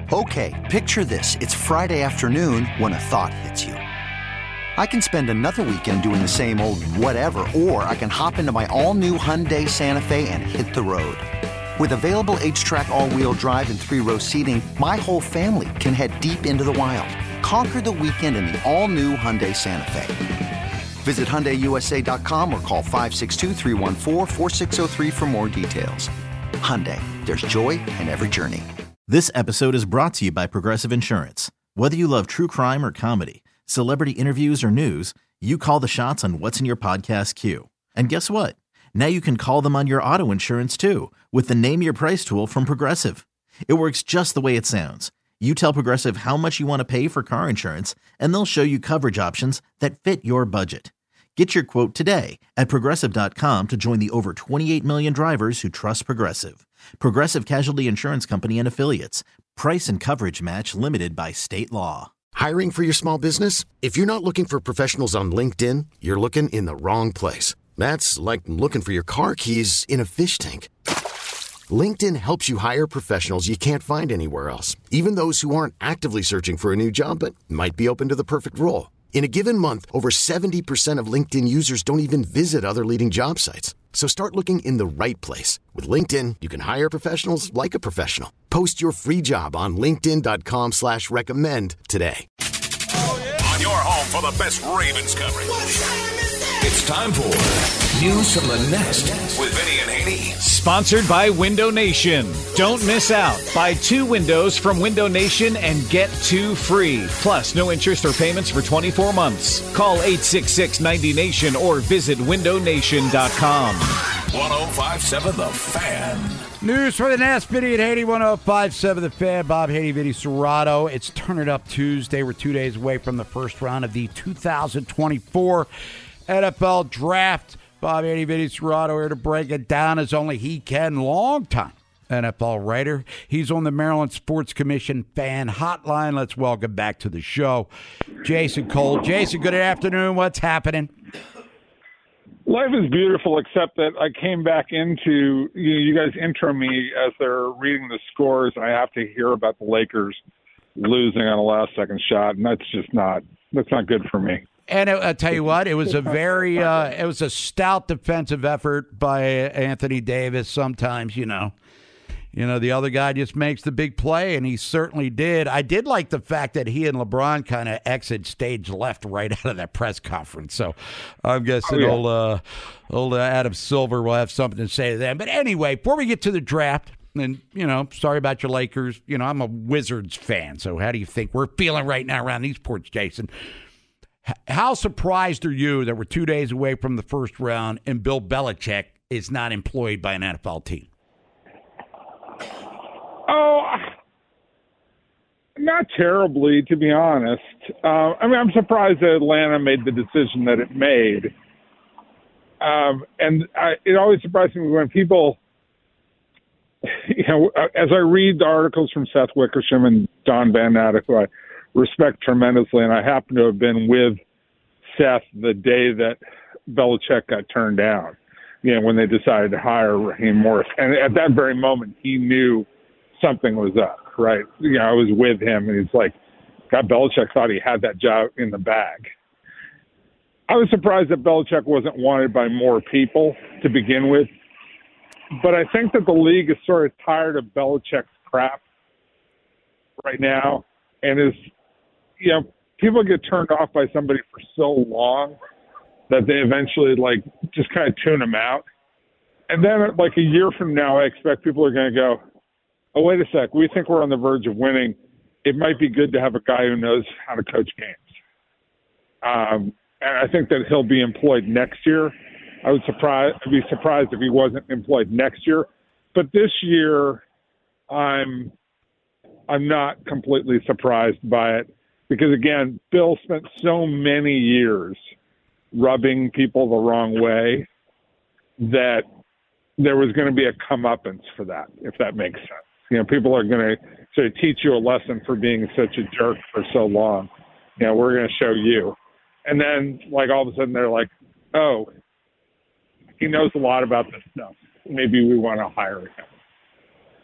Okay, picture this. It's Friday afternoon when a thought hits you. I can spend another weekend doing the same old whatever, or I can hop into my all-new Hyundai Santa Fe and hit the road. With available H-Track all-wheel drive and 3-row seating, my whole family can head deep into the wild. Conquer the weekend in the all-new Hyundai Santa Fe. Visit HyundaiUSA.com or call 562-314-4603 for more details. Hyundai, there's joy in every journey. This episode is brought to you by Progressive Insurance. Whether you love true crime or comedy, celebrity interviews or news, you call the shots on what's in your podcast queue. And guess what? Now you can call them on your auto insurance too with the Name Your Price tool from Progressive. It works just the way it sounds. You tell Progressive how much you want to pay for car insurance, and they'll show you coverage options that fit your budget. Get your quote today at Progressive.com to join the over 28 million drivers who trust Progressive. Progressive Casualty Insurance Company and Affiliates. Price and coverage match limited by state law. Hiring for your small business? If you're not looking for professionals on LinkedIn, you're looking in the wrong place. That's like looking for your car keys in a fish tank. LinkedIn helps you hire professionals you can't find anywhere else, even those who aren't actively searching for a new job but might be open to the perfect role. In a given month, over 70% of LinkedIn users don't even visit other leading job sites. So start looking in the right place. With LinkedIn, you can hire professionals like a professional. Post your free job on linkedin.com/recommend today. On your home for the best Ravens coverage. It's time for News from the Nest with Vinny and Haney. Sponsored by Window Nation. Don't miss out. Buy 2 windows from Window Nation and get 2 free. Plus, no interest or payments for 24 months. Call 866-90-NATION or visit windownation.com. 105.7 The Fan. News for the Nest, Vinny and Haney, 105.7 The Fan. Bob Haney, Vinny Serrato. It's Turn It Up Tuesday. We're 2 days away from the first round of the 2024 NFL Draft. Bob Haney, Vinny Serrato here to break it down as only he can. Long-time NFL writer. He's on the Maryland Sports Commission fan hotline. Let's welcome back to the show Jason Cole. Jason, good afternoon. What's happening? Life is beautiful, except that I came back into you guys intro me as they're reading the scores, and I have to hear about the Lakers losing on a last-second shot, and that's not good for me. And I'll tell you what, it was a stout defensive effort by Anthony Davis. Sometimes, you know, the other guy just makes the big play, and he certainly did. I did like the fact that he and LeBron kind of exit stage left right out of that press conference. So I'm guessing old Adam Silver will have something to say to them. But anyway, before we get to the draft, and, sorry about your Lakers. I'm a Wizards fan, so how do you think we're feeling right now around these ports, Jason? How surprised are you that we're 2 days away from the first round and Bill Belichick is not employed by an NFL team? Oh, not terribly, to be honest. I'm surprised that Atlanta made the decision that it made. It always surprises me when people, as I read the articles from Seth Wickersham and Don Van Natta, who I respect tremendously, and I happen to have been with Seth the day that Belichick got turned down, when they decided to hire Raheem Morris. And at that very moment, he knew something was up, right? I was with him, and he's like, God, Belichick thought he had that job in the bag. I was surprised that Belichick wasn't wanted by more people to begin with, but I think that the league is sort of tired of Belichick's crap right now, and is, people get turned off by somebody for so long that they eventually just kind of tune them out. And then a year from now, I expect people are going to go, oh, wait a sec, we think we're on the verge of winning. It might be good to have a guy who knows how to coach games. And I think that he'll be employed next year. I'd be surprised if he wasn't employed next year. But this year, I'm not completely surprised by it because, again, Bill spent so many years rubbing people the wrong way that there was going to be a comeuppance for that, if that makes sense. People are going to sort of teach you a lesson for being such a jerk for so long. We're going to show you. And then, all of a sudden, they're like, oh, he knows a lot about this stuff. Maybe we want to hire him.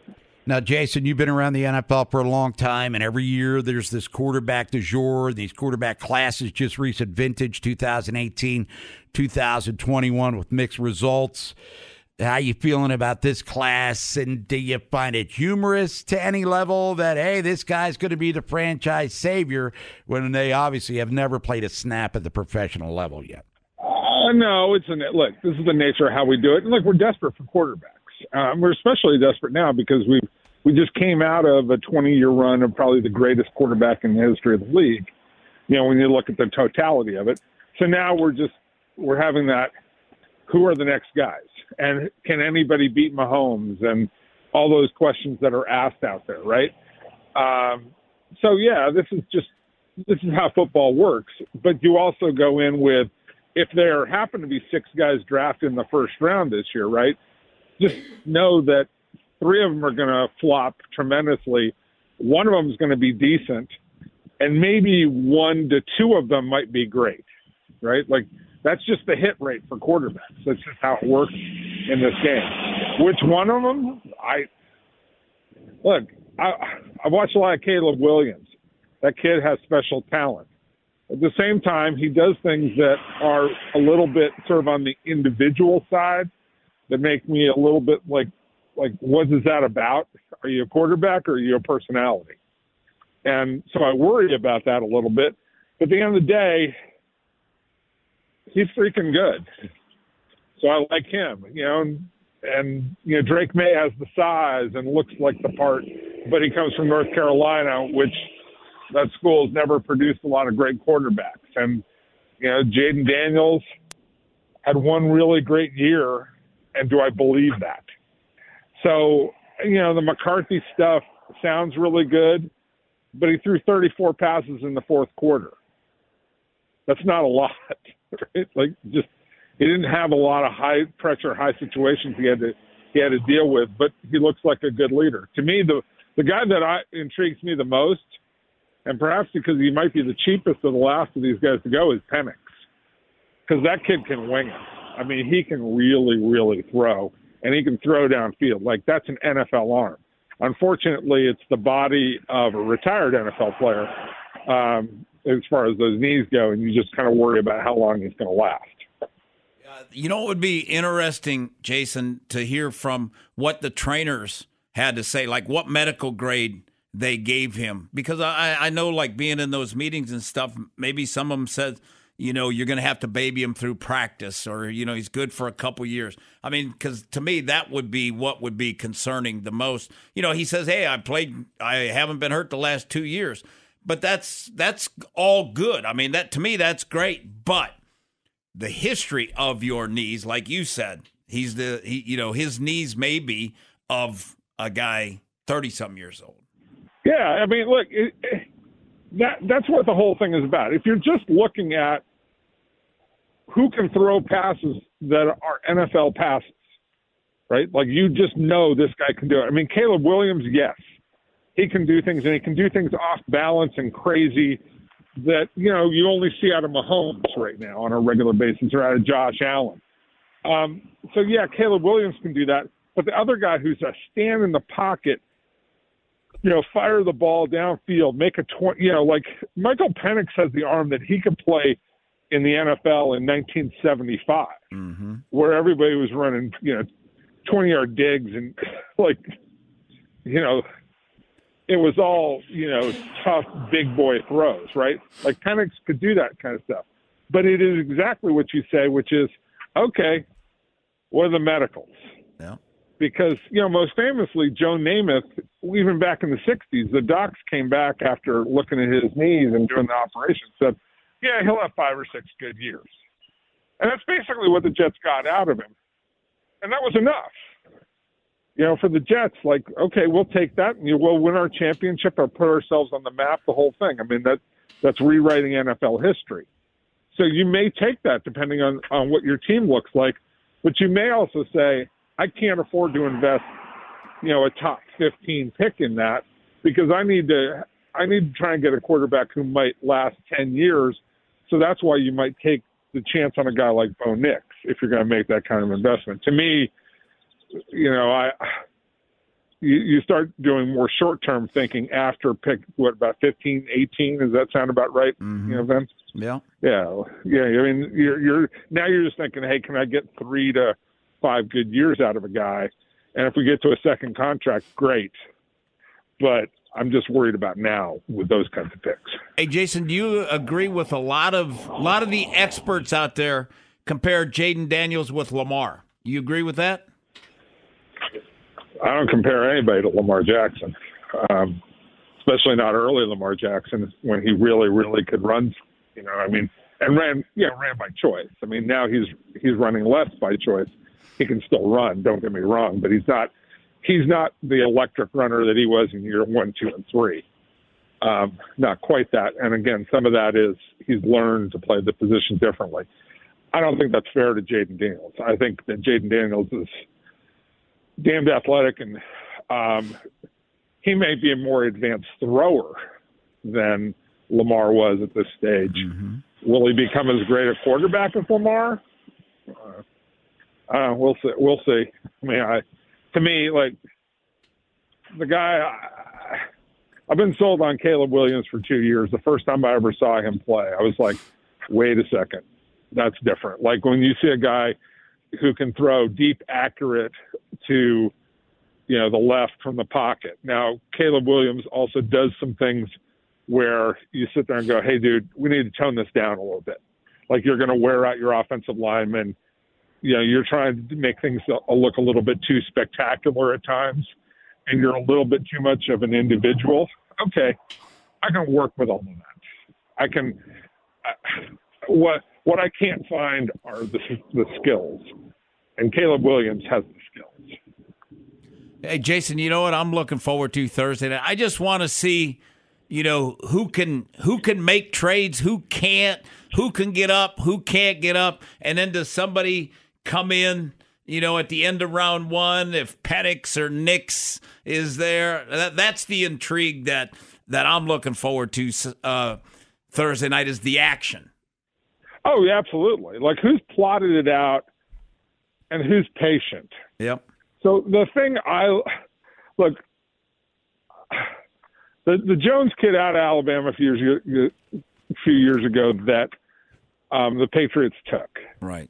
Now, Jason, you've been around the NFL for a long time, and every year there's this quarterback du jour, these quarterback classes, just recent vintage, 2018, 2021, with mixed results. How you feeling about this class, and do you find it humorous to any level that, hey, this guy's going to be the franchise savior when they obviously have never played a snap at the professional level yet? No, look, this is the nature of how we do it. And look, we're desperate for quarterbacks. We're especially desperate now because we just came out of a 20-year run of probably the greatest quarterback in the history of the league, when you look at the totality of it. So now we're having that, who are the next guys? And can anybody beat Mahomes? And all those questions that are asked out there, right? So, yeah, this is how football works. But you also go in with, if there happen to be 6 guys drafted in the first round this year, right, just know that 3 of them are going to flop tremendously. 1 of them is going to be decent, and maybe 1 to 2 of them might be great, right? Like, that's just the hit rate for quarterbacks. That's just how it works in this game. Which one of them? I watched a lot of Caleb Williams. That kid has special talent. At the same time, he does things that are a little bit sort of on the individual side that make me a little bit like, what is that about? Are you a quarterback or are you a personality? And so I worry about that a little bit. But at the end of the day, he's freaking good. So I like him, and Drake May has the size and looks like the part, but he comes from North Carolina, which that school has never produced a lot of great quarterbacks. And, Jaden Daniels had one really great year, and do I believe that? So, the McCarthy stuff sounds really good, but he threw 34 passes in the fourth quarter. That's not a lot. Right? He didn't have a lot of high pressure, high situations he had to deal with, but he looks like a good leader. To me, the guy that intrigues me the most, and perhaps because he might be the cheapest of the last of these guys to go, is Penix, because that kid can wing it. I mean, he can really, really throw, and he can throw downfield. Like, that's an NFL arm. Unfortunately, it's the body of a retired NFL player as far as those knees go, and you just kind of worry about how long he's going to last. It would be interesting, Jason, to hear from what the trainers had to say, like what medical grade they gave him. Because I know, like, being in those meetings and stuff, maybe some of them said, you're going to have to baby him through practice, or, he's good for a couple years. I mean, because to me, that would be what would be concerning the most. He says, hey, I haven't been hurt the last 2 years. But that's all good. I mean, to me, that's great. But the history of your knees, like you said, his knees may be of a guy 30-something years old. Yeah, I mean, look, that's what the whole thing is about. If you're just looking at who can throw passes that are NFL passes, right? Like, you just know this guy can do it. I mean, Caleb Williams, yes. He can do things, and he can do things off balance and crazy that, you only see out of Mahomes right now on a regular basis, or out of Josh Allen. So, yeah, Caleb Williams can do that. But the other guy who's a stand in the pocket, fire the ball downfield, make a 20, like Michael Penix has the arm that he could play in the NFL in 1975, where everybody was running, 20-yard digs and, it was all, tough big boy throws, right? Like, Penix could do that kind of stuff. But it is exactly what you say, which is, okay, what are the medicals? Yeah. Because, most famously, Joe Namath, even back in the 60s, the docs came back after looking at his knees and doing the operation, said, yeah, he'll have 5 or 6 good years. And that's basically what the Jets got out of him. And that was enough. For the Jets, like, okay, we'll take that, and we'll win our championship or put ourselves on the map, the whole thing. I mean, that's rewriting NFL history. So you may take that depending on what your team looks like, but you may also say, I can't afford to invest, a top 15 pick in that, because I need to try and get a quarterback who might last 10 years. So that's why you might take the chance on a guy like Bo Nix if you're going to make that kind of investment. To me, you start doing more short-term thinking after pick, about 15, 18? Does that sound about right, Vince? Yeah. Yeah. I mean, you're just thinking, hey, can I get 3 to 5 good years out of a guy? And if we get to a second contract, great. But I'm just worried about now with those kinds of picks. Hey, Jason, do you agree with a lot of the experts out there compare Jaden Daniels with Lamar? You agree with that? I don't compare anybody to Lamar Jackson, especially not early Lamar Jackson when he really, really could run. And ran by choice. I mean, now he's running less by choice. He can still run. Don't get me wrong, but he's not the electric runner that he was in year 1, 2, and 3. Not quite that. And again, some of that is he's learned to play the position differently. I don't think that's fair to Jaden Daniels. I think that Jaden Daniels is damned athletic, and he may be a more advanced thrower than Lamar was at this stage. Mm-hmm. Will he become as great a quarterback as Lamar? We'll see. We'll see. I mean, to me, like the guy, I've been sold on Caleb Williams for 2 years. The first time I ever saw him play, I was like, wait a second, that's different. Like when you see a guy who can throw deep, accurate to, the left from the pocket. Now, Caleb Williams also does some things where you sit there and go, hey, dude, we need to tone this down a little bit. Like you're going to wear out your offensive linemen. You're trying to make things look a little bit too spectacular at times, and you're a little bit too much of an individual. Okay, I can work with all of that. What I can't find are the skills, and Caleb Williams has the skills. Hey, Jason, you know what I'm looking forward to Thursday night? I just want to see, who can make trades, who can't, who can get up, who can't get up, and then does somebody come in, at the end of round 1, if Penix or Nix is there. That's the intrigue that I'm looking forward to Thursday night is the action. Oh, yeah, absolutely. Like who's plotted it out and who's patient. Yep. So the thing the Jones kid out of Alabama a few years ago that the Patriots took. Right.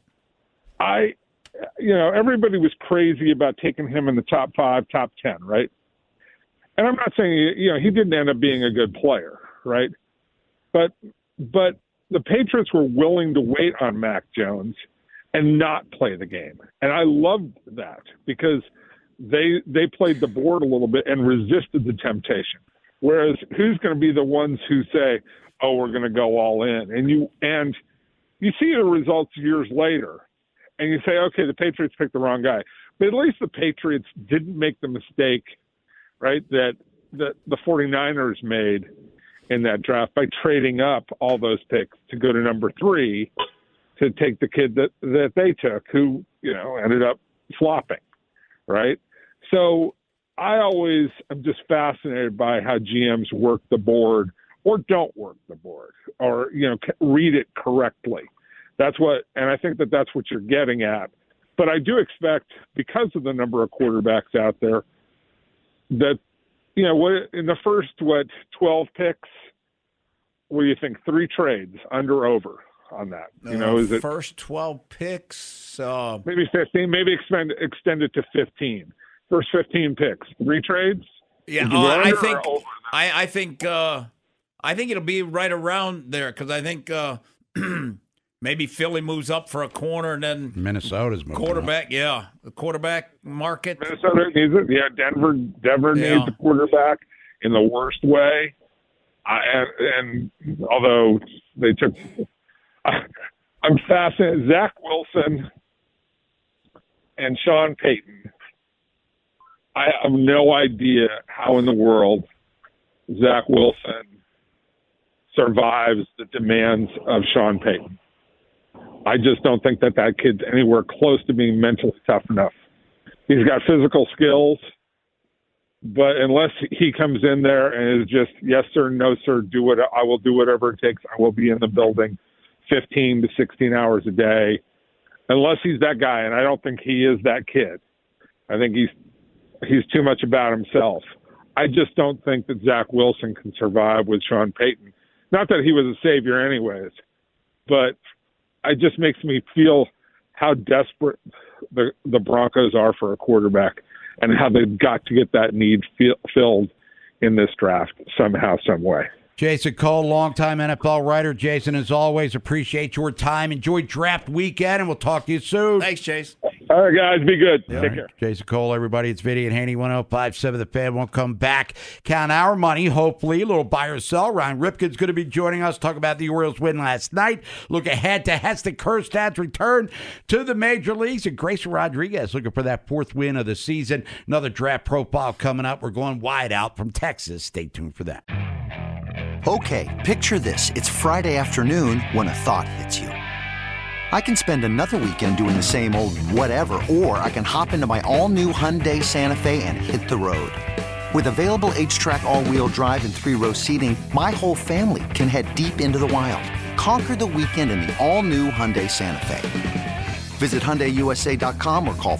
Everybody was crazy about taking him in the top 5, top 10, right? And I'm not saying, he didn't end up being a good player, right? But the Patriots were willing to wait on Mac Jones and not play the game. And I loved that because they played the board a little bit and resisted the temptation. Whereas who's going to be the ones who say, oh, we're going to go all in? And you see the results years later, and you say, okay, the Patriots picked the wrong guy. But at least the Patriots didn't make the mistake, right, that the 49ers made in that draft by trading up all those picks to go to number 3 to take the kid that they took who, ended up flopping, right? So I always am just fascinated by how GMs work the board or don't work the board or, read it correctly. And I think that's what you're getting at. But I do expect, because of the number of quarterbacks out there, that, in the first, 12 picks, what do you think? 3 trades, under, over on that? Is it first 12 picks? Maybe 15, maybe extend it to 15. First 15 picks, 3 trades? Yeah, I think it'll be right around there because I think maybe Philly moves up for a corner and then Minnesota's moving quarterback. up. Yeah, the quarterback market. Minnesota needs it. Yeah, Denver needs a quarterback in the worst way. And although they took, I'm fascinated. Zach Wilson and Sean Payton. I have no idea how in the world Zach Wilson survives the demands of Sean Payton. I just don't think that kid's anywhere close to being mentally tough enough. He's got physical skills, but unless he comes in there and is just, yes, sir, no, sir, I will do whatever it takes. I will be in the building 15 to 16 hours a day. Unless he's that guy, and I don't think he is that kid. I think he's he's too much about himself. I just don't think that Zach Wilson can survive with Sean Payton. Not that he was a savior anyways, but it just makes me feel how desperate the Broncos are for a quarterback and how they've got to get that need filled in this draft somehow, some way. Jason Cole, longtime NFL writer. Jason, as always, appreciate your time. Enjoy draft weekend, and we'll talk to you soon. Thanks, Chase. All right, guys, be good. Take care. Jason Cole, everybody. It's Vinny and Haney, 105.7 The Fan. Won't come back. Count our money, hopefully. A little buy or sell. Ryan Ripken's going to be joining us. Talk about the Orioles win last night. Look ahead to Heston Kjerstad's return to the major leagues. And Grayson Rodriguez looking for that fourth win of the season. Another draft profile coming up. We're going wide out from Texas. Stay tuned for that. Okay, picture this. It's Friday afternoon when a thought hits you. I can spend another weekend doing the same old whatever, or I can hop into my all-new Hyundai Santa Fe and hit the road. With available H-Track all-wheel drive and 3-row seating, my whole family can head deep into the wild. Conquer the weekend in the all-new Hyundai Santa Fe. Visit HyundaiUSA.com or call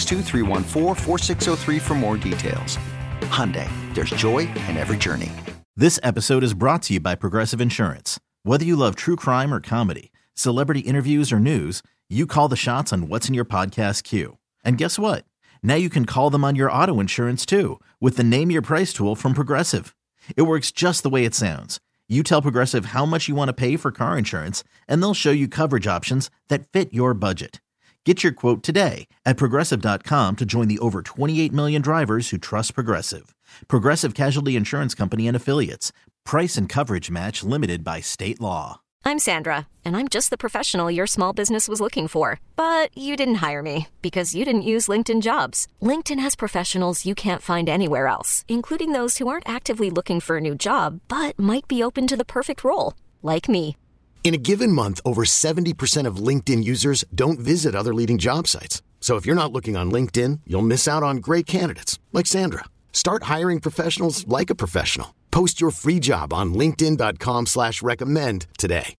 562-314-4603 for more details. Hyundai, there's joy in every journey. This episode is brought to you by Progressive Insurance. Whether you love true crime or comedy, celebrity interviews or news, you call the shots on what's in your podcast queue. And guess what? Now you can call them on your auto insurance too with the Name Your Price tool from Progressive. It works just the way it sounds. You tell Progressive how much you want to pay for car insurance, and they'll show you coverage options that fit your budget. Get your quote today at Progressive.com to join the over 28 million drivers who trust Progressive. Progressive Casualty Insurance Company and Affiliates. Price and coverage match limited by state law. I'm Sandra, and I'm just the professional your small business was looking for. But you didn't hire me because you didn't use LinkedIn Jobs. LinkedIn has professionals you can't find anywhere else, including those who aren't actively looking for a new job, but might be open to the perfect role, like me. In a given month, over 70% of LinkedIn users don't visit other leading job sites. So if you're not looking on LinkedIn, you'll miss out on great candidates like Sandra. Start hiring professionals like a professional. Post your free job on linkedin.com/recommend today.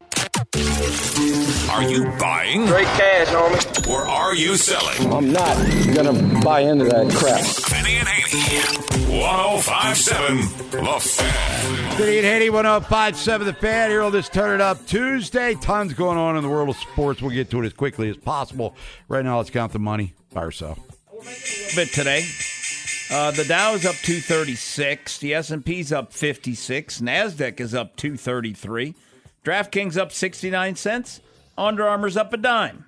Are you buying? Straight cash, homie. Or are you selling? I'm not going to buy into that crap. Vinny and Haney, 105.7 The Fan. Vinny and Haney, 105.7 The Fan. Here on this Turn It Up Tuesday. Tons going on in the world of sports. We'll get to it as quickly as possible. Right now, let's count the money. Buy or sell. Bit today. The Dow's up 236. The S&P's up 56. NASDAQ is up 233. DraftKings up 69 cents. Under Armour's up a dime.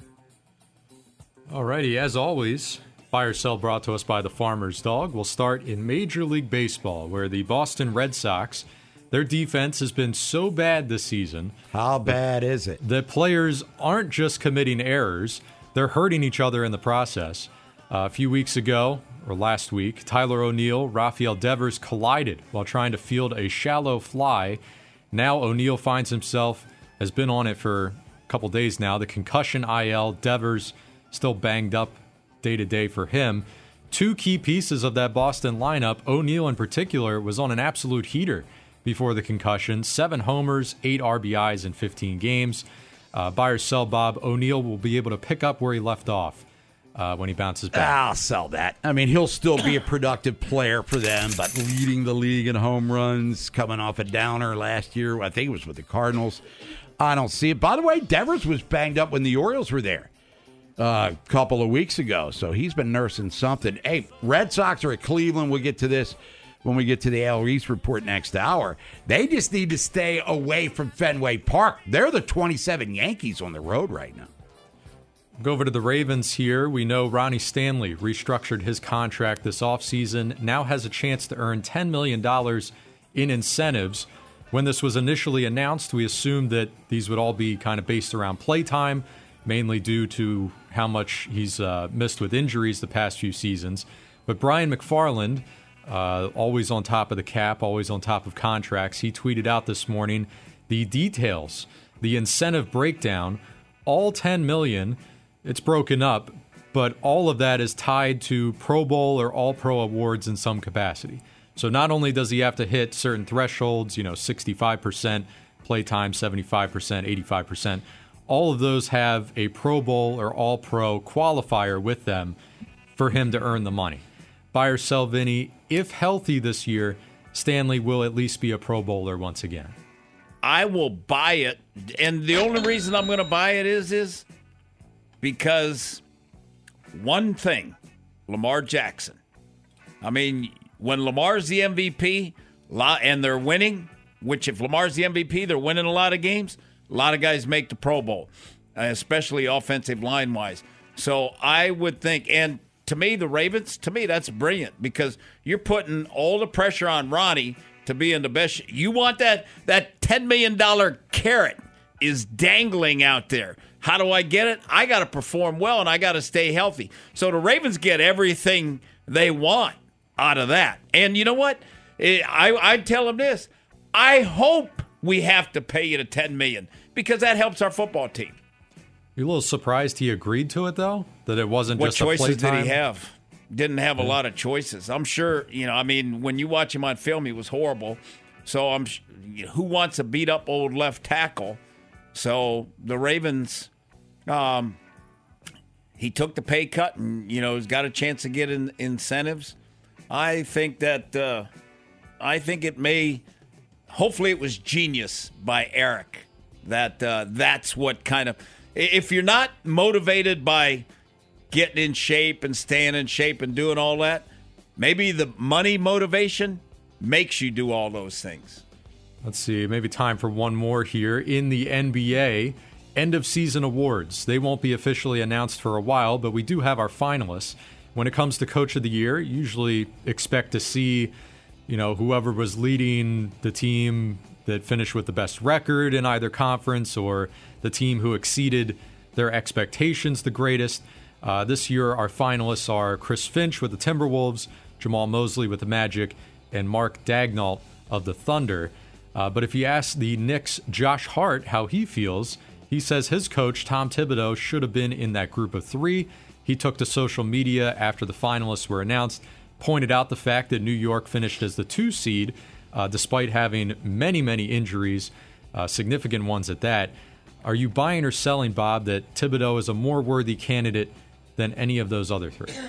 Alrighty, as always, buy or sell brought to us by the Farmer's Dog. We'll start in Major League Baseball, where the Boston Red Sox, their defense has been so bad this season. How bad is it? The players aren't just committing errors, they're hurting each other in the process. A few weeks ago, or last week, Tyler O'Neill, Rafael Devers collided while trying to field a shallow fly. Now O'Neill finds himself, has been on it for a couple days now, the concussion IL. Devers still banged up day to day for him. Two key pieces of that Boston lineup, O'Neill in particular, was on an absolute heater before the concussion. 7 homers, 8 RBIs in 15 games. Buy or sell, Bob. O'Neill will be able to pick up where he left off when he bounces back. I'll sell that. I mean, he'll still be a productive player for them, but leading the league in home runs, coming off a downer last year, I think it was with the Cardinals. I don't see it. By the way, Devers was banged up when the Orioles were there a couple of weeks ago, so he's been nursing something. Hey, Red Sox are at Cleveland. We'll get to this when we get to the AL East report next hour. They just need to stay away from Fenway Park. They're the 27 Yankees on the road right now. Go over to the Ravens here. We know Ronnie Stanley restructured his contract this offseason, now has a chance to earn $10 million in incentives. When this was initially announced, we assumed that these would all be kind of based around playtime, mainly due to how much he's missed with injuries the past few seasons. But Brian McFarland, always on top of the cap, always on top of contracts, he tweeted out this morning the details, the incentive breakdown, all $10 million. It's broken up, but all of that is tied to Pro Bowl or All-Pro awards in some capacity. So not only does he have to hit certain thresholds, 65% playtime, 75%, 85%, all of those have a Pro Bowl or All-Pro qualifier with them for him to earn the money. buy or sell, Vinny, if healthy this year, Stanley will at least be a Pro Bowler once again? I will buy it. And the only reason I'm going to buy it is because one thing, Lamar Jackson. I mean, when Lamar's the MVP and they're winning, which if Lamar's the MVP, they're winning a lot of games, a lot of guys make the Pro Bowl, especially offensive line-wise. So I would think, and to me, the Ravens, that's brilliant because you're putting all the pressure on Ronnie to be in the best. You want that $10 million carrot is dangling out there. How do I get it? I got to perform well, and I got to stay healthy. So the Ravens get everything they want out of that. And you know what? I'd tell them this. I hope we have to pay you the $10 million because that helps our football team. You're a little surprised he agreed to it, though? That it wasn't just a playtime? What choices did he have? Didn't have a lot of choices. I'm sure, when you watch him on film, he was horrible. So who wants a beat-up old left tackle? So the Ravens, he took the pay cut and, he's got a chance to get incentives. I think that hopefully it was genius by Eric that's what kind of, if you're not motivated by getting in shape and staying in shape and doing all that, maybe the money motivation makes you do all those things. Let's see, maybe time for one more here. In the NBA, end-of-season awards. They won't be officially announced for a while, but we do have our finalists. When it comes to Coach of the Year, usually expect to see, whoever was leading the team that finished with the best record in either conference or the team who exceeded their expectations the greatest. This year, our finalists are Chris Finch with the Timberwolves, Jamal Mosley with the Magic, and Mark Daigneault of the Thunder. But if you ask the Knicks' Josh Hart how he feels, he says his coach, Tom Thibodeau, should have been in that group of three. He took to social media after the finalists were announced, pointed out the fact that New York finished as the 2 seed, despite having many, many injuries, significant ones at that. Are you buying or selling, Bob, that Thibodeau is a more worthy candidate than any of those other three?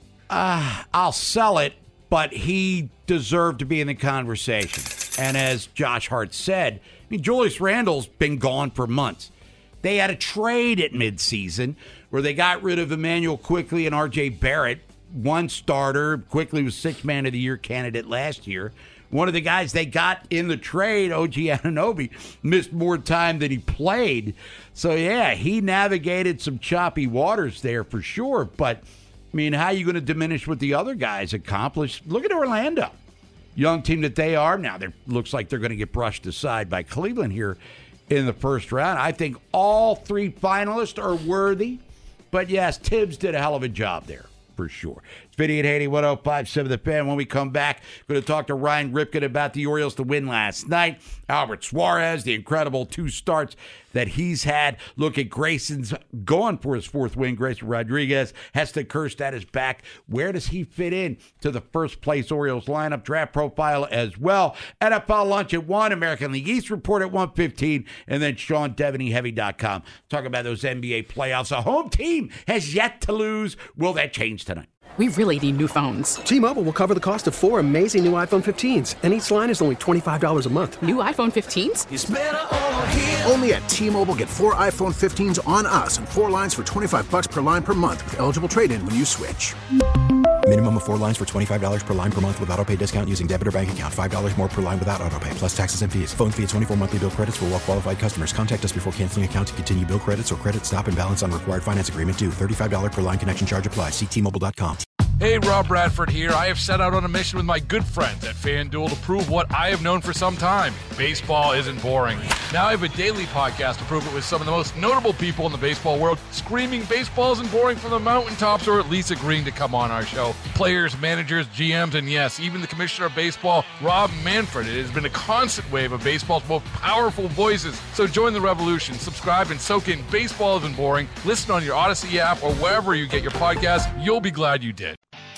I'll sell it, but he deserved to be in the conversation. And as Josh Hart said, Julius Randle's been gone for months. They had a trade at midseason where they got rid of Emmanuel Quickley and R.J. Barrett, one starter. Quickley was 6th Man of the Year candidate last year. One of the guys they got in the trade, OG Anunoby, missed more time than he played. So, yeah, he navigated some choppy waters there for sure. But, how are you going to diminish what the other guys accomplished? Look at Orlando. Young team that they are. Now, looks like they're going to get brushed aside by Cleveland here in the first round. I think all 3 finalists are worthy. But, yes, Tibbs did a hell of a job there, for sure. It's Vinny and Haney, 105.7 The Fan. When we come back, we're going to talk to Ryan Ripken about the Orioles to win last night. Albert Suarez, the incredible 2 starts that he's had. Look at Grayson's going for his 4th win. Grayson Rodriguez. Heston Kjerstad is back. Where does he fit in to the first-place Orioles lineup? Draft profile as well. NFL lunch at 1. American League East report at 1:15. And then Sean Devaney, Heavy.com. Talk about those NBA playoffs. A home team has yet to lose. Will that change tonight? We really need new phones. T-Mobile will cover the cost of 4 amazing new iPhone 15s, and each line is only $25 a month. New iPhone 15s? It's better over here. Only at T-Mobile, get 4 iPhone 15s on us and 4 lines for $25 per line per month with eligible trade-in when you switch. Minimum of 4 lines for $25 per line per month with autopay discount using debit or bank account. $5 more per line without autopay, plus taxes and fees. Phone fee at 24 monthly bill credits for well-qualified customers. Contact us before canceling account to continue bill credits or credit stop and balance on required finance agreement due. $35 per line connection charge applies. See T-Mobile.com. Hey, Rob Bradford here. I have set out on a mission with my good friends at FanDuel to prove what I have known for some time. Baseball isn't boring. Now I have a daily podcast to prove it with some of the most notable people in the baseball world, screaming baseball isn't boring from the mountaintops, or at least agreeing to come on our show. Players, managers, GMs, and yes, even the commissioner of baseball, Rob Manfred. It has been a constant wave of baseball's most powerful voices. So join the revolution. Subscribe and soak in Baseball Isn't Boring. Listen on your Odyssey app or wherever you get your podcasts. You'll be glad you did.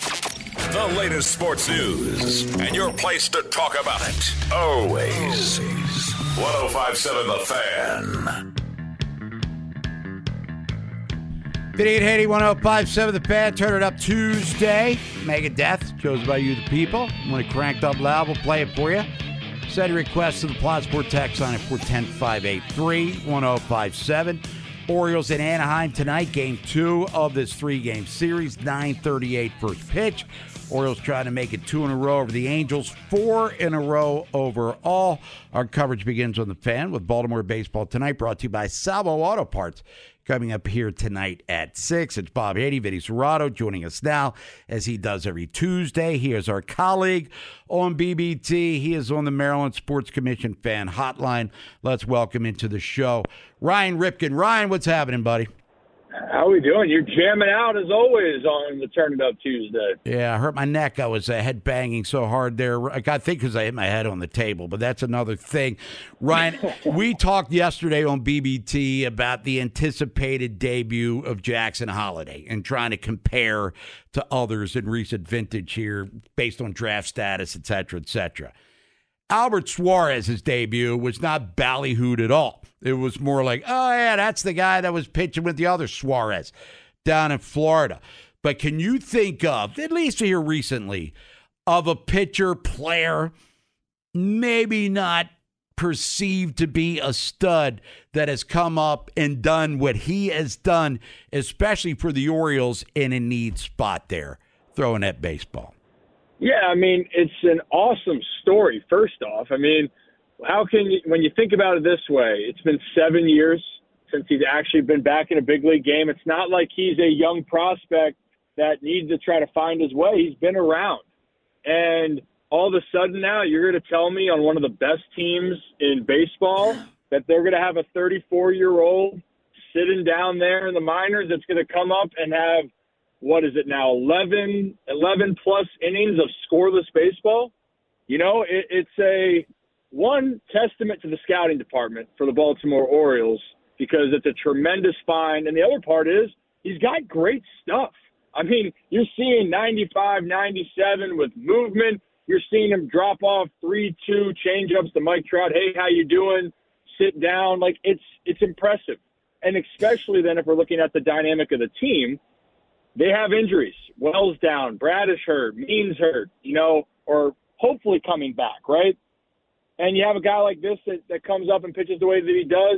The latest sports news and your place to talk about it. Always. 105.7 The Fan. Vinny and Haney, 105.7 The Fan. Turn it up Tuesday. Megadeth, chosen by you, the people. When it cranked up loud, we'll play it for you. Send your request to the Plot Sport text line at 410-583-1057. Orioles in Anaheim tonight, game 2 of this 3-game series, 9:38 first pitch. Orioles trying to make it 2 in a row over the Angels, 4 in a row overall. Our coverage begins on The Fan with Baltimore baseball tonight, brought to you by Salvo Auto Parts. Coming up here tonight at 6, it's Bob Haney, Vinny Serrato, joining us now, as he does every Tuesday. He is our colleague on BBT. He is on the Maryland Sports Commission fan hotline. Let's welcome into the show Ryan Ripken. Ryan, what's happening, buddy? How we doing? You're jamming out, as always, on the Turn It Up Tuesday. Yeah, I hurt my neck. I was head banging so hard there. I think because I hit my head on the table, but that's another thing. Ryan, we talked yesterday on BBT about the anticipated debut of Jackson Holliday and trying to compare to others in recent vintage here based on draft status, et cetera, et cetera. Albert Suarez's debut was not ballyhooed at all. It was more like, oh, yeah, that's the guy that was pitching with the other Suarez down in Florida. But can you think of, at least here recently, of a pitcher, player, maybe not perceived to be a stud, that has come up and done what he has done, especially for the Orioles in a need spot there, throwing that baseball? Yeah, I mean, it's an awesome story, first off. I mean, how can you, when you think about it this way, it's been 7 years since he's actually been back in a big league game. It's not like he's a young prospect that needs to try to find his way. He's been around. And all of a sudden now you're going to tell me on one of the best teams in baseball that they're going to have a 34-year-old sitting down there in the minors that's going to come up and have, what is it now, 11-plus innings of scoreless baseball? You know, it's a one testament to the scouting department for the Baltimore Orioles, because it's a tremendous find. And the other part is he's got great stuff. I mean, you're seeing 95, 97 with movement. You're seeing him drop off 3-2 changeups to Mike Trout. Hey, how you doing? Sit down. Like, it's impressive. And especially then if we're looking at the dynamic of the team, they have injuries. Wells down, Bradish hurt, Means hurt, you know, or hopefully coming back, right? And you have a guy like this that comes up and pitches the way that he does.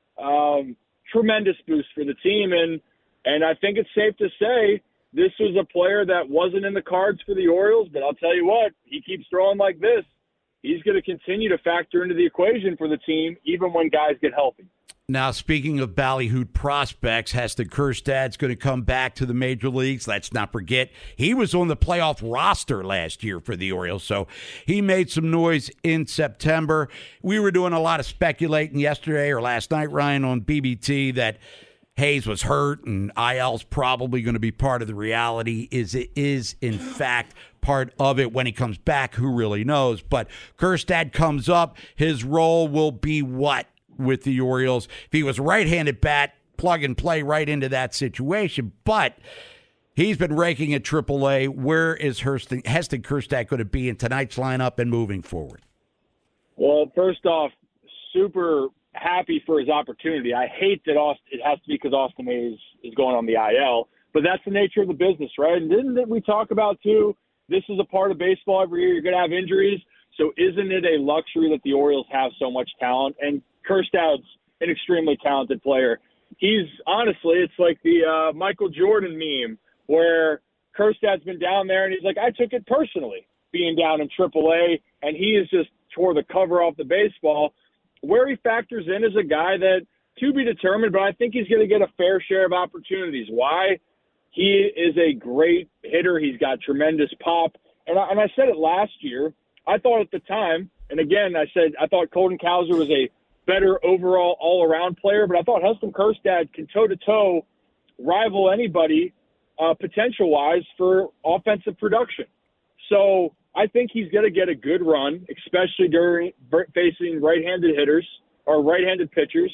Tremendous boost for the team. And I think it's safe to say this was a player that wasn't in the cards for the Orioles, but I'll tell you what, he keeps throwing like this. He's going to continue to factor into the equation for the team, even when guys get healthy. Now, speaking of ballyhooed prospects, Heston Kjerstad's going to come back to the major leagues. Let's not forget, he was on the playoff roster last year for the Orioles, so he made some noise in September. We were doing a lot of speculating yesterday or last night, Ryan, on BBT that Hayes was hurt and IL's probably going to be part of the reality. It is, in fact, part of it. When he comes back, who really knows? But Kjerstad comes up. His role will be what with the Orioles? If he was right-handed bat, plug and play right into that situation. But he's been raking at AAA. Where is Heston Kjerstad going to be in tonight's lineup and moving forward? Well, first off, super happy for his opportunity. I hate that it has to be because Austin Hayes is going on the IL, but that's the nature of the business, right? And didn't we talk about, too, this is a part of baseball every year. You're going to have injuries. So isn't it a luxury that the Orioles have so much talent? And Kjerstad's an extremely talented player. He's honestly, it's like the Michael Jordan meme where Kjerstad's been down there and he's like, I took it personally being down in AAA, and he is just tore the cover off the baseball. Where he factors in is a guy that, to be determined, but I think he's going to get a fair share of opportunities. Why? He is a great hitter. He's got tremendous pop. And I said it last year. I thought at the time, and again, I said I thought Colton Cowser was a better overall all-around player, but I thought Heston Kjerstad can toe-to-toe rival anybody potential-wise for offensive production. So I think he's going to get a good run, especially during facing right-handed hitters or right-handed pitchers.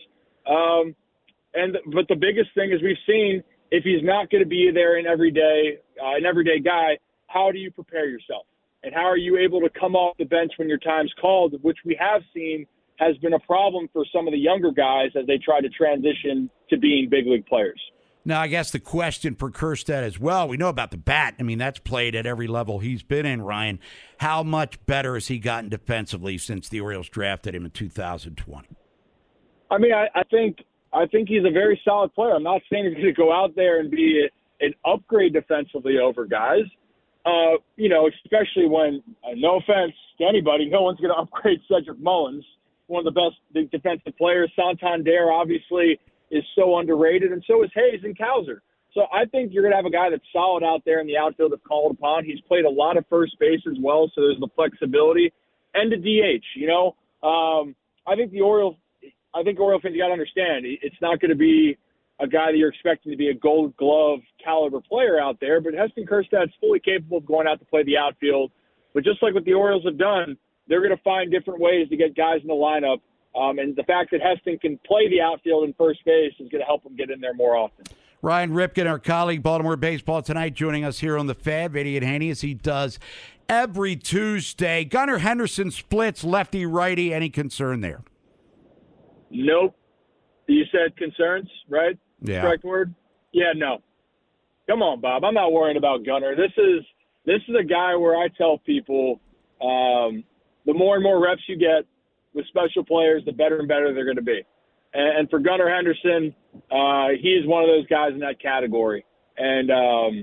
But the biggest thing is we've seen, if he's not going to be there an everyday guy, how do you prepare yourself? And how are you able to come off the bench when your time's called, which we have seen has been a problem for some of the younger guys as they try to transition to being big league players. Now, I guess the question for Kjerstad as well, we know about the bat. I mean, that's played at every level he's been in, Ryan. How much better has he gotten defensively since the Orioles drafted him in 2020? I mean, I think he's a very solid player. I'm not saying he's going to go out there and be an upgrade defensively over guys, especially when, no offense to anybody, no one's going to upgrade Cedric Mullins, one of the best defensive players. Santander, obviously, is so underrated, and so is Hayes and Cowser. So I think you're going to have a guy that's solid out there in the outfield if called upon. He's played a lot of first base as well, so there's the flexibility. And the DH, I think Oriole fans got to understand, it's not going to be a guy that you're expecting to be a Gold Glove caliber player out there, but Heston Kjerstad's fully capable of going out to play the outfield. But just like what the Orioles have done, they're going to find different ways to get guys in the lineup. And the fact that Heston can play the outfield and first base is going to help him get in there more often. Ryan Ripken, our colleague, Baltimore Baseball Tonight, joining us here on the Fan, Vinny and Haney, as he does every Tuesday. Gunnar Henderson splits lefty-righty. Any concern there? Nope. You said concerns, right? Yeah. Correct word? Yeah, no. Come on, Bob. I'm not worrying about Gunnar. This is a guy where I tell people the more and more reps you get with special players, the better and better they're going to be. And for Gunnar Henderson, he is one of those guys in that category. And,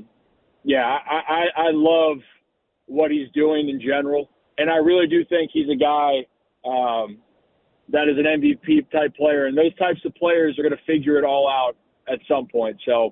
I love what he's doing in general. And I really do think he's a guy that is an MVP-type player. And those types of players are going to figure it all out at some point. So,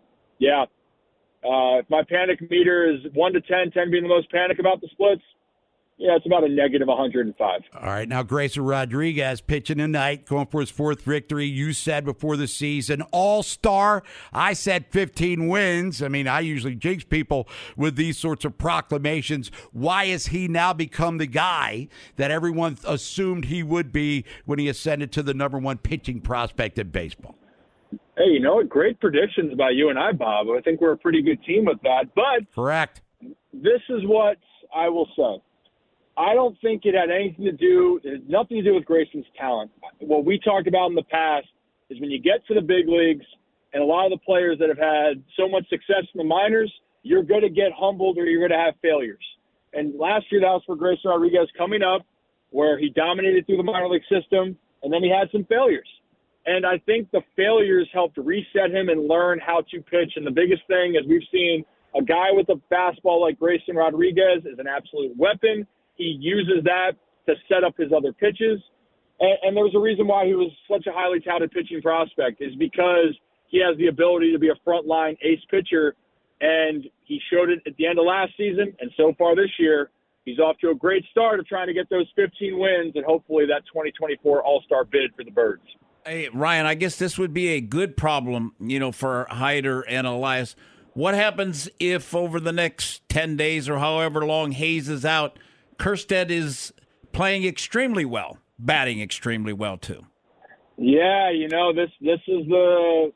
if my panic meter is 1 to 10, 10 being the most panic about the splits, it's about a negative 105. All right, now Grayson Rodriguez pitching tonight, going for his 4th victory. You said before the season, all-star. I said 15 wins. I mean, I usually jinx people with these sorts of proclamations. Why has he now become the guy that everyone assumed he would be when he ascended to the number 1 pitching prospect in baseball? Hey, you know what? Great predictions by you and I, Bob. I think we're a pretty good team with that. But correct. This is what I will say. I don't think it had nothing to do with Grayson's talent. What we talked about in the past is when you get to the big leagues and a lot of the players that have had so much success in the minors, you're going to get humbled or you're going to have failures. And last year that was for Grayson Rodriguez coming up where he dominated through the minor league system and then he had some failures. And I think the failures helped reset him and learn how to pitch. And the biggest thing is we've seen a guy with a fastball like Grayson Rodriguez is an absolute weapon. He uses that to set up his other pitches. And there's a reason why he was such a highly touted pitching prospect is because he has the ability to be a frontline ace pitcher. And he showed it at the end of last season. And so far this year, he's off to a great start of trying to get those 15 wins and hopefully that 2024 All-Star bid for the Birds. Hey, Ryan, I guess this would be a good problem, for Hyder and Elias. What happens if over the next 10 days or however long Hayes is out, Kjerstad is playing extremely well, batting extremely well too? Yeah, this is the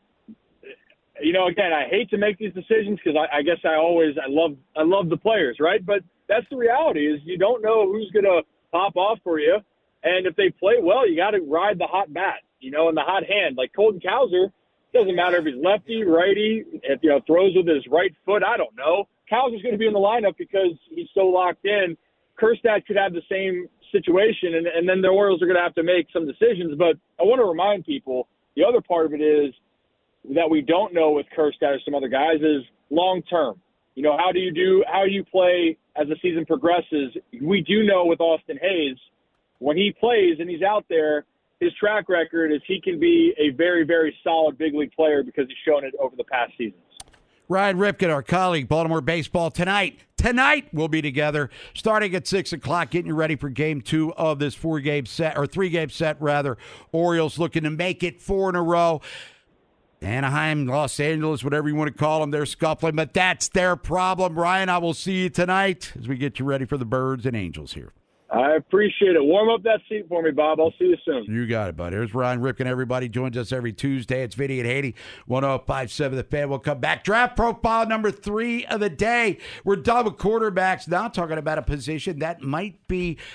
again, I hate to make these decisions because I guess I love the players, right? But that's the reality is you don't know who's going to pop off for you. And if they play well, you got to ride the hot bat, and the hot hand. Like Colton Cowser, doesn't matter if he's lefty, righty, if throws with his right foot, I don't know. Cowser's going to be in the lineup because he's so locked in. Kjerstad could have the same situation, and then the Orioles are going to have to make some decisions. But I want to remind people, the other part of it is that we don't know with Kjerstad or some other guys is long-term. How do you play as the season progresses? We do know with Austin Hayes, when he plays and he's out there, his track record is he can be a very, very solid big league player because he's shown it over the past seasons. Ryan Ripken, our colleague, Baltimore Baseball Tonight. Tonight we'll be together starting at 6 o'clock, getting you ready for game 2 of this 3-game set. Orioles looking to make it 4 in a row. Anaheim, Los Angeles, whatever you want to call them, they're scuffling, but that's their problem. Ryan, I will see you tonight as we get you ready for the Birds and Angels here. I appreciate it. Warm up that seat for me, Bob. I'll see you soon. You got it, buddy. There's Ryan Ripken. Everybody joins us every Tuesday. It's Vinny and Haney, 105.7 The Fan. We'll come back. Draft profile number 3 of the day. We're done with quarterbacks. Now talking about a position that might be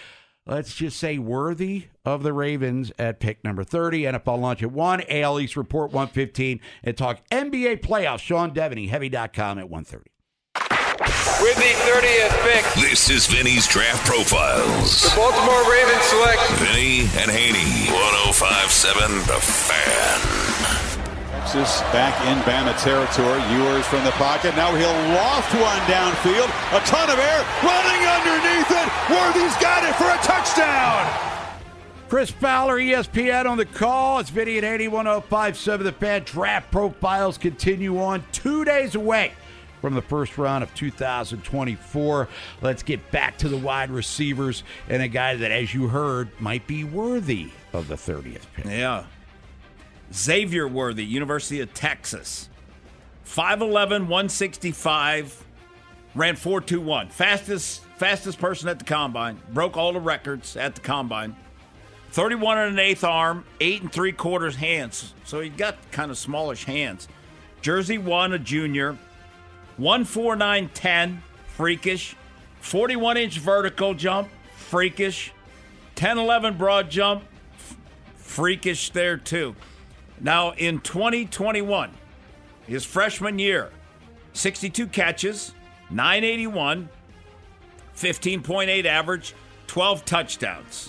let's just say, worthy of the Ravens at pick number 30. NFL lunch at 1, AL East Report 1:15, and talk NBA playoffs. Sean Devaney, Heavy.com at 1:30. With the 30th pick, This is Vinny's Draft Profiles. the Baltimore Ravens select Vinny and Haney, 105.7 The Fan. Texas back in Bama territory. Ewers from the pocket. Now he'll loft one downfield. A ton of air running underneath it. Worthy's got it for a touchdown. Chris Fowler, ESPN on the call. It's Vinny and 105.7 The Fan. Draft Profiles continue on 2 days away from the first round of 2024. Let's get back to the wide receivers and a guy that, as you heard, might be worthy of the 30th pick. Yeah. Xavier Worthy, University of Texas. 5'11", 165, ran 4.21. Fastest person at the combine. Broke all the records at the combine. 31 1/8 arm, 8 3/4 hands. So he got kind of smallish hands. Jersey 1, a junior. 149-10, freakish. 41-inch vertical jump, freakish. 10-11 broad jump, freakish there too. Now in 2021, his freshman year, 62 catches, 981, 15.8 average, 12 touchdowns.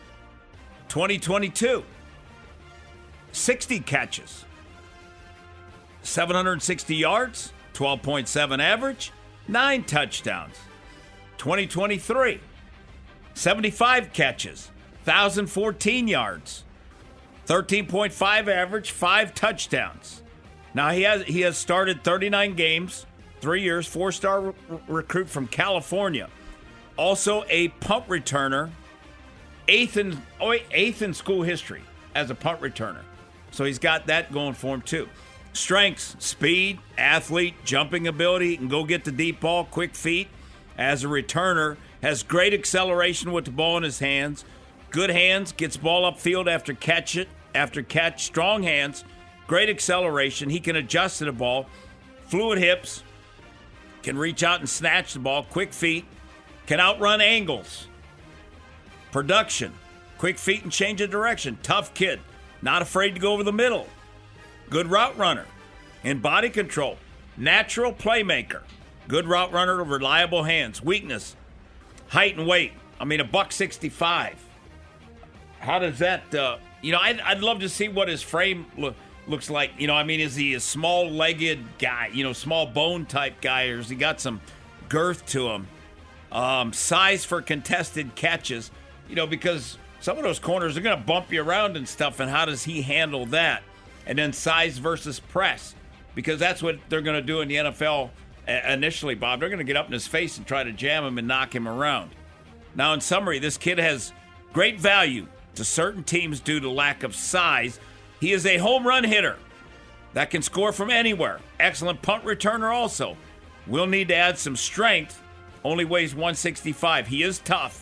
2022, 60 catches, 760 yards, 12.7 average, 9 touchdowns. 2023, 75 catches, 1,014 yards, 13.5 average, 5 touchdowns. Now he has started 39 games, 3 years, 4-star recruit from California. Also a punt returner, eighth in school history as a punt returner. So he's got that going for him too. Strengths, speed, athlete, jumping ability, he can go get the deep ball, quick feet. As a returner, has great acceleration with the ball in his hands. Good hands, gets ball upfield after catch, strong hands, great acceleration. He can adjust to the ball, fluid hips, can reach out and snatch the ball, quick feet, can outrun angles. Production, quick feet and change of direction. Tough kid, not afraid to go over the middle. Good route runner, in body control, natural playmaker, good route runner, reliable hands. Weakness, height and weight. I mean, $165. How does that? I'd love to see what his frame looks like. Is he a small-legged guy? Small bone type guy, or has he got some girth to him? Size for contested catches. Because some of those corners are going to bump you around and stuff. And how does he handle that? And then size versus press, because that's what they're going to do in the NFL initially, Bob. They're going to get up in his face and try to jam him and knock him around. Now, in summary, this kid has great value to certain teams due to lack of size. He is a home run hitter that can score from anywhere. Excellent punt returner also. Will need to add some strength. Only weighs 165. He is tough.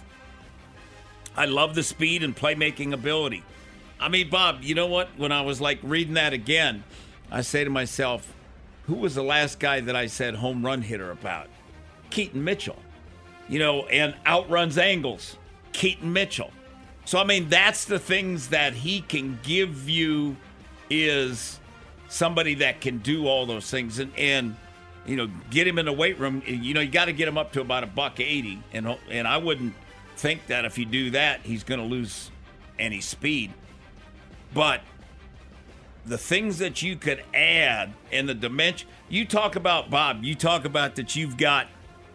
I love the speed and playmaking ability. I mean, Bob, you know what? When I was reading that again, I say to myself, who was the last guy that I said home run hitter about? Keaton Mitchell. And outruns angles. Keaton Mitchell. So, that's the things that he can give you, is somebody that can do all those things. And get him in the weight room. You got to get him up to about $180. And I wouldn't think that if you do that, he's going to lose any speed. But the things that you could add and the dimension, you talk about, Bob, that you've got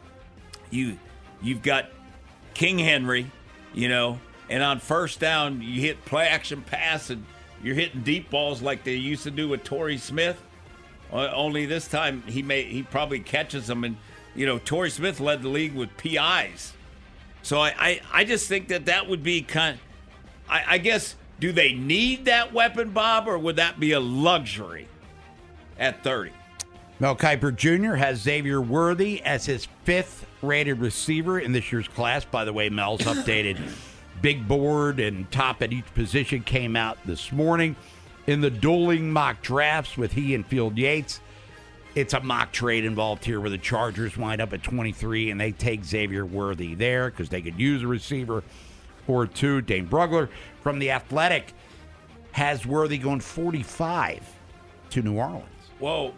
King Henry, and on first down you hit play action pass and you're hitting deep balls like they used to do with Torrey Smith. Only this time he probably catches them, and Torrey Smith led the league with PIs. So I just think that would be I guess. Do they need that weapon, Bob, or would that be a luxury at 30? Mel Kiper Jr. has Xavier Worthy as his 5th rated receiver in this year's class. By the way, Mel's updated big board and top at each position came out this morning. In the dueling mock drafts with he and Field Yates, it's a mock trade involved here where the Chargers wind up at 23 and they take Xavier Worthy there because they could use a receiver. or two. Dane Brugler from The Athletic has Worthy going 45 to New Orleans. Well,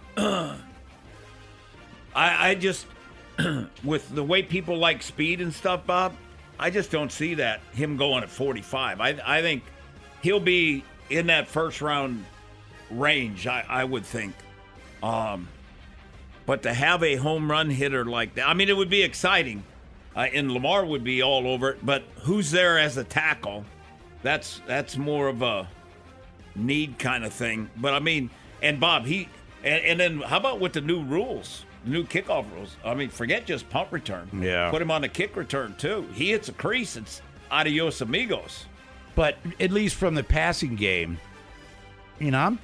I just, with the way people like speed and stuff, Bob, I just don't see that, him going at 45. I think he'll be in that first round range, I would think. But to have a home run hitter like that, I mean, it would be exciting. And Lamar would be all over it. But who's there as a tackle? That's more of a need kind of thing. But, I mean, and Bob, and then how about with the new rules? New kickoff rules. I mean, forget just punt return. Yeah. Put him on the kick return, too. He hits a crease, it's adios amigos. But at least from the passing game, you know,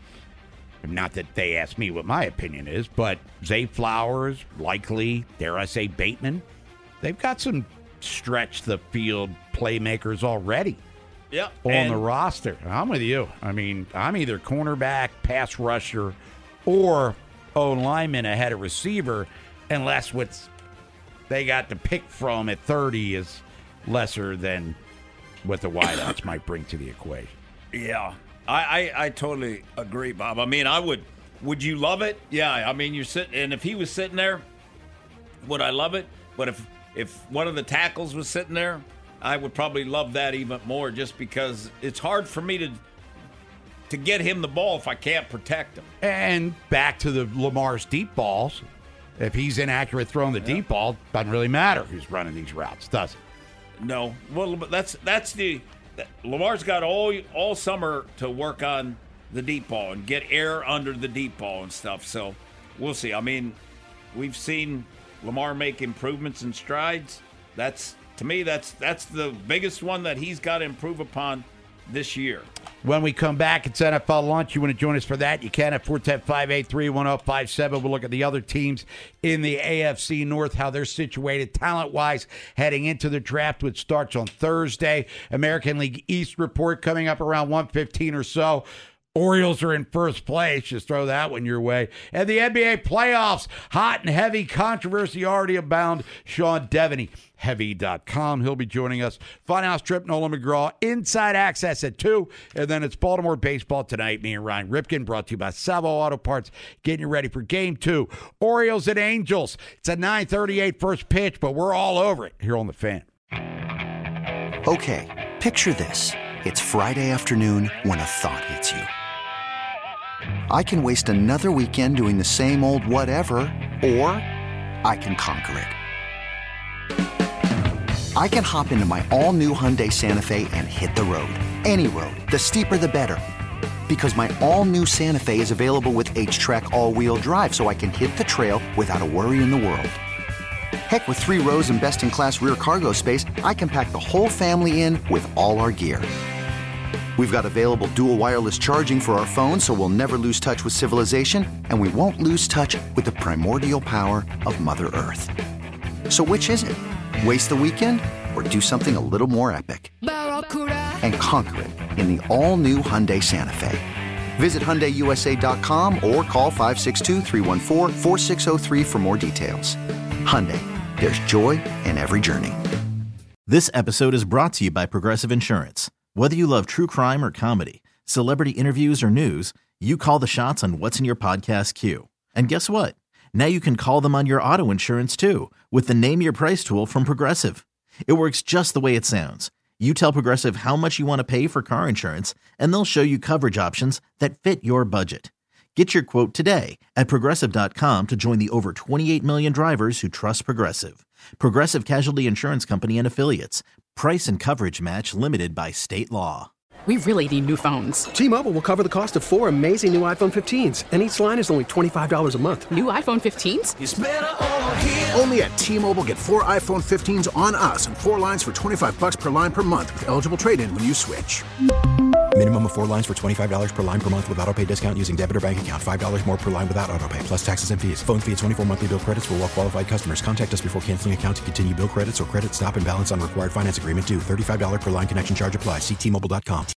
not that they ask me what my opinion is, but Zay Flowers, likely, dare I say, Bateman, they've got some stretch the field playmakers already. Yeah. On the roster. I'm with you. I mean, I'm either cornerback, pass rusher, or O-lineman ahead of receiver, unless what they got to pick from at 30 is lesser than what the wideouts might bring to the equation. Yeah. I totally agree, Bob. I mean, would you love it? Yeah, I mean, you're sitting, and if he was sitting there, would I love it? But if one of the tackles was sitting there, I would probably love that even more, just because it's hard for me to get him the ball if I can't protect him. And back to the Lamar's deep balls, if he's inaccurate throwing the deep ball, doesn't really matter who's running these routes, does it? No. Well, that's Lamar's got all summer to work on the deep ball and get air under the deep ball and stuff. So we'll see. I mean, we've seen Lamar make improvements and strides. To me, that's the biggest one that he's got to improve upon this year. When we come back, it's NFL Lunch. You want to join us for that? You can at 410-583-1057. We'll look at the other teams in the AFC North, how they're situated talent-wise heading into the draft, which starts on Thursday. American League East report coming up around 1:15 or so. Orioles are in first place. Just throw that one your way. And the NBA playoffs, hot and heavy, controversy already abound. Sean Devaney, Heavy.com. He'll be joining us. Funhouse Trip, Nolan McGraw, Inside Access at 2. And then it's Baltimore baseball tonight. Me and Ryan Ripken, brought to you by Salvo Auto Parts, getting you ready for Game 2. Orioles and Angels. It's a 9:38 first pitch, but we're all over it here on The Fan. Okay, picture this. It's Friday afternoon when a thought hits you. I can waste another weekend doing the same old whatever, or I can conquer it. I can hop into my all-new Hyundai Santa Fe and hit the road. Any road. The steeper, the better. Because my all-new Santa Fe is available with H-Track all-wheel drive, so I can hit the trail without a worry in the world. Heck, with 3 rows and best-in-class rear cargo space, I can pack the whole family in with all our gear. We've got available dual wireless charging for our phones, so we'll never lose touch with civilization, and we won't lose touch with the primordial power of Mother Earth. So which is it? Waste the weekend or do something a little more epic? And conquer it in the all-new Hyundai Santa Fe. Visit HyundaiUSA.com or call 562-314-4603 for more details. Hyundai, there's joy in every journey. This episode is brought to you by Progressive Insurance. Whether you love true crime or comedy, celebrity interviews or news, you call the shots on what's in your podcast queue. And guess what? Now you can call them on your auto insurance too, with the Name Your Price tool from Progressive. It works just the way it sounds. You tell Progressive how much you want to pay for car insurance, and they'll show you coverage options that fit your budget. Get your quote today at Progressive.com to join the over 28 million drivers who trust Progressive. Progressive Casualty Insurance Company and Affiliates. Price and coverage match limited by state law. We really need new phones. T-Mobile will cover the cost of 4 amazing new iPhone 15s, and each line is only $25 a month. New iPhone 15s? It's better over here. Only at T-Mobile, get 4 iPhone 15s on us and 4 lines for $25 per line per month with eligible trade-in when you switch. Minimum of 4 lines for $25 per line per month with autopay discount using debit or bank account. $5 more per line without autopay, plus taxes and fees. Phone fee at 24 monthly bill credits for well-qualified customers. Contact us before canceling account to continue bill credits or credit stop and balance on required finance agreement due. $35 per line connection charge applies. See T-Mobile.com.